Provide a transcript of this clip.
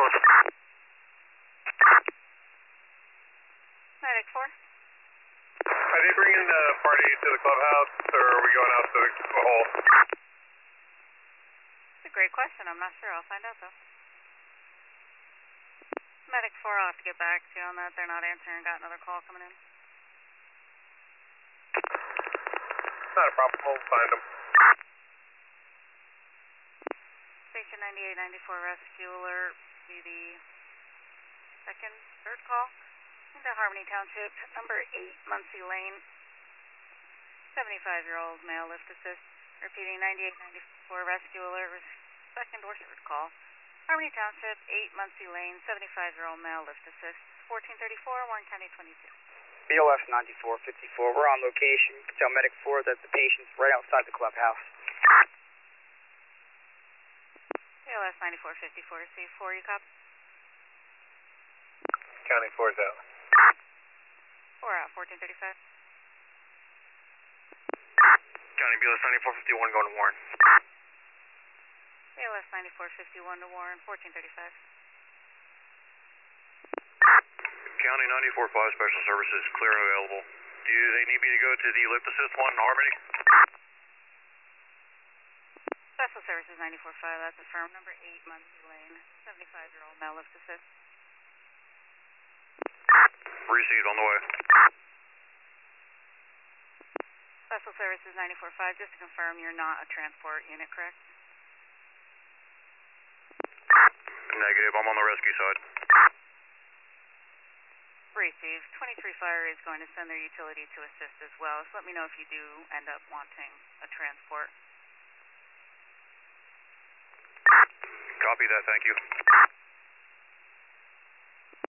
ambulance. Medic 4. Are they bringing the party to the clubhouse, or are we going out to the hall? It's a great question. I'm not sure. I'll find out, though. Medic 4, I'll have to get back to you on that. They're not answering. Got another call coming in. Not a problem. We'll find them. Station 9894 rescue alert. Be the third call into Harmony Township, number 8, Muncie Lane. 75-year-old male lift assist. Repeating 9894 rescue alert. Second or third call. Harmony Township, 8 Muncie Lane. 75-year-old male lift assist. 1434, Warren County 22. BOF 9454. We're on location. You can tell Medic 4 that the patient's right outside the clubhouse. BLS 9454, C4, you copy? County 4's out. 4 out, 1435. County BLS 9451 going to Warren. BLS 9451 to Warren, 1435. County 945 Special Services, clear and available. Do they need me to go to the lift assist one in Harmony? Special Services 945, that's affirmed. Number 8 Muncie Lane, 75-year-old male lift assist. Received, on the way. Special Services 945, just to confirm you're not a transport unit, correct? Negative, I'm on the rescue side. Received. 23 Fire is going to send their utility to assist as well, so let me know if you do end up wanting a transport. Copy that, thank you.